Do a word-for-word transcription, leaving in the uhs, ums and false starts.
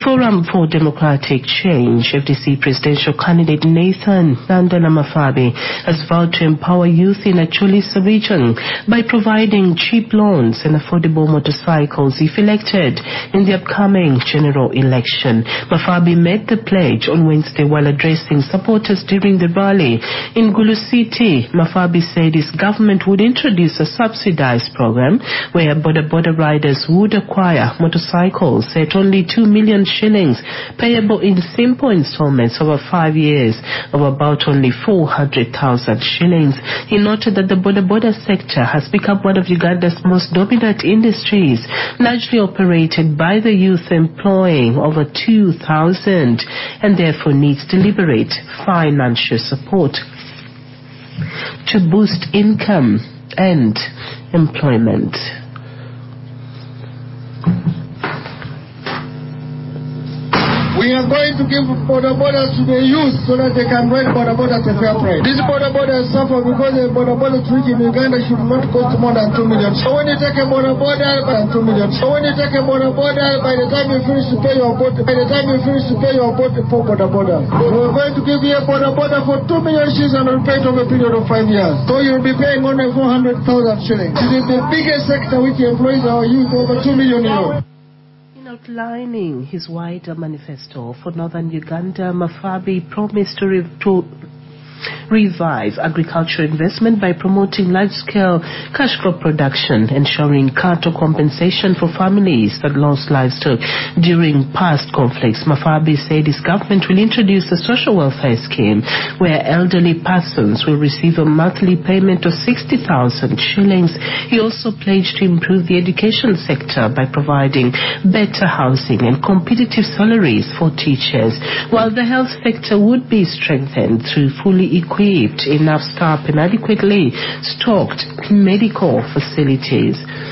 Forum for Democratic Change, F D C presidential candidate Nathan Nandala Mafabi has vowed to empower youth in a Chulisa region by providing cheap loans and affordable motorcycles if elected in the upcoming general election. Mafabi made the pledge on Wednesday while addressing supporters during the rally in Gulu City. Mafabi said his government would introduce a subsidized program where border border riders would acquire motorcycles at only two million shillings, payable in simple installments over five years of about only four hundred thousand shillings. He noted that the border border sector has become one of Uganda's most dominant industries, largely operated by the youth, employing over two thousand, and therefore needs deliberate financial support to boost income and employment. We are going to give border borders to the youth so that they can ride border borders at a fair price. These border borders suffer because the border borders reach in Uganda should not cost more than two million. So when you take a border border by two million. So when you take a border border, by the time you finish to pay your boat, by the time you finish to pay your boat for border border, we are going to give you a border border for two million shillings and will pay it over a period of five years. So you'll be paying only four hundred thousand shillings. It is the biggest sector which employs our youth, over two million euros. Outlining his wider manifesto for northern Uganda, Mafabi promised to, re- to revive agricultural investment by promoting large-scale cash crop production, ensuring cattle compensation for families that lost livestock during past conflicts. Mafabi said his government will introduce a social welfare scheme where elderly persons will receive a monthly payment of sixty thousand shillings. He also pledged to improve the education sector by providing better housing and competitive salaries for teachers, while the health sector would be strengthened through fully equipped, enough staff and adequately stocked medical facilities.